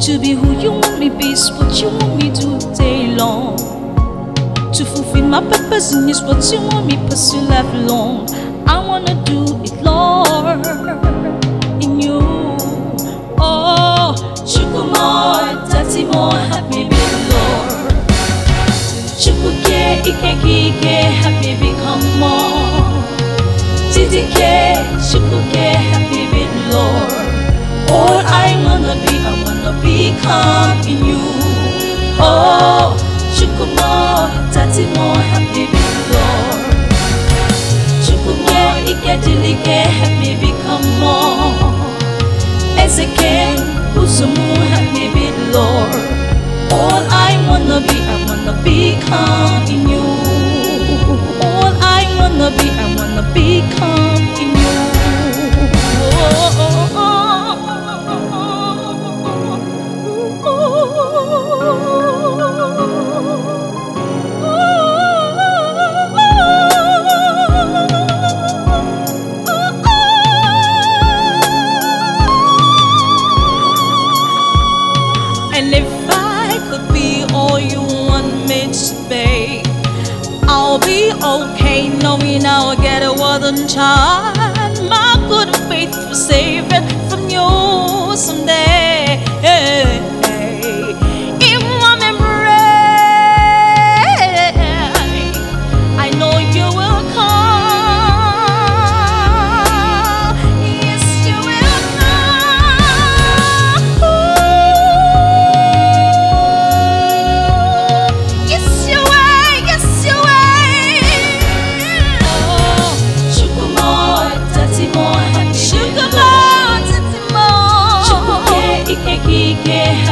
To be who you want me be is what you want me do day long. To fulfill my purpose in is what you want me pursue lifelong. I wanna do it, Lord, in you. Oh, Chukumo, Tatimo, happy be Lord. Chukuke, Ikekike, happy become more. Tidike, Chukuke, happy be Lord. All I wanna become in you. Oh, Chukumo, Tatimo, happy be Lord. Chukumo, Ikedilike, happy become more. Ezeke, Uzumu, happy be Lord. All I wanna become in you. All I wanna become in you. And if I could be all you want me to be, I'll be okay knowing I'll get a wooden child. My good faith for saving from you someday. In one embrace, I know you will come. Yes, you will come. Yes, you will. Yes, you will. Oh, Chukumo, Tatimo, happy Chukumo, Tatimo. Chukuke, Ikekike,